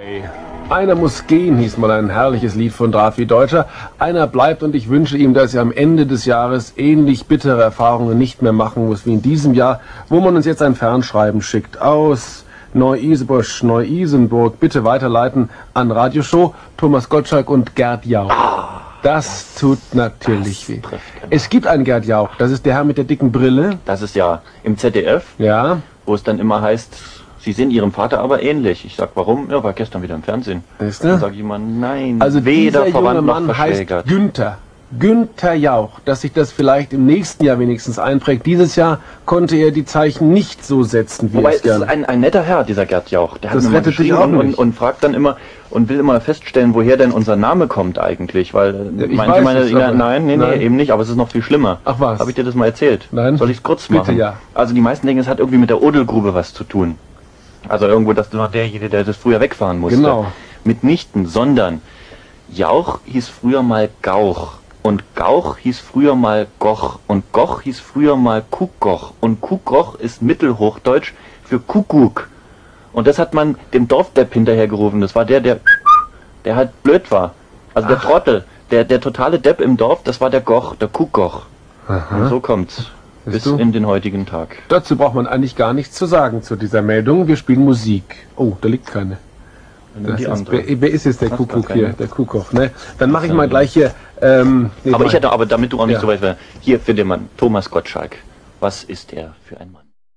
Einer muss gehen, hieß mal ein herrliches Lied von Drafi Deutscher. Einer bleibt und ich wünsche ihm, dass er am Ende des Jahres ähnlich bittere Erfahrungen nicht mehr machen muss wie in diesem Jahr, wo man uns jetzt ein Fernschreiben schickt aus Neu-Isenbusch, Neu-Isenburg. Bitte weiterleiten an Radioshow, Thomas Gottschalk und Gerd Jauch. Das tut natürlich weh. Es gibt einen Gerd Jauch, das ist der Herr mit der dicken Brille. Das ist ja im ZDF, Ja. wo es dann immer heißt, Sie sind Ihrem Vater aber ähnlich. Ich sag, warum? Ja, war gestern wieder im Fernsehen. Ist, ne? Dann sage ich immer, nein, Also weder dieser junge verwandt noch Mann heißt verschwägert. Günther. Günther Jauch, dass sich das vielleicht im nächsten Jahr wenigstens einprägt. Dieses Jahr konnte er die Zeichen nicht so setzen, wie Wobei, er es es ist gerne. ein netter Herr, dieser Gerd Jauch. Der hat Das mir mal rettet dich geschrieben auch und, nicht. und fragt dann immer und will immer feststellen, woher denn unser Name kommt eigentlich. Weil Ich manche weiß es, ja, aber- nein, eben nicht, aber es ist noch viel schlimmer. Ach was? Habe ich dir das mal erzählt? Nein. Soll ich es kurz Bitte, machen? ja. Also die meisten denken, es hat irgendwie mit der Odelgrube was zu tun. Also irgendwo, dass noch derjenige, der das früher wegfahren musste. Genau. Mitnichten, sondern Jauch hieß früher mal Gauch. Und Gauch hieß früher mal Goch. Und Goch hieß früher mal Kuhgoch. Und Kuhgoch ist Mittelhochdeutsch für Kuckuck. Und das hat man dem Dorfdepp hinterhergerufen. Das war der halt blöd war. Also der Trottel. Der totale Depp im Dorf, das war der Goch, der Kuhgoch. Und so kommt's. Bis du? in den heutigen Tag. Dazu braucht man eigentlich gar nichts zu sagen zu dieser Meldung. Wir spielen Musik. Oh, da liegt keine. Das Die ist, andere. wer ist jetzt der Hast Kuckuck gar keine. hier? Der Kuhkoch, ne? Dann mache ich mal gleich hier. Aber damit du auch nicht Ja. so weit wärst, hier für den Mann, Thomas Gottschalk. Was ist er für ein Mann?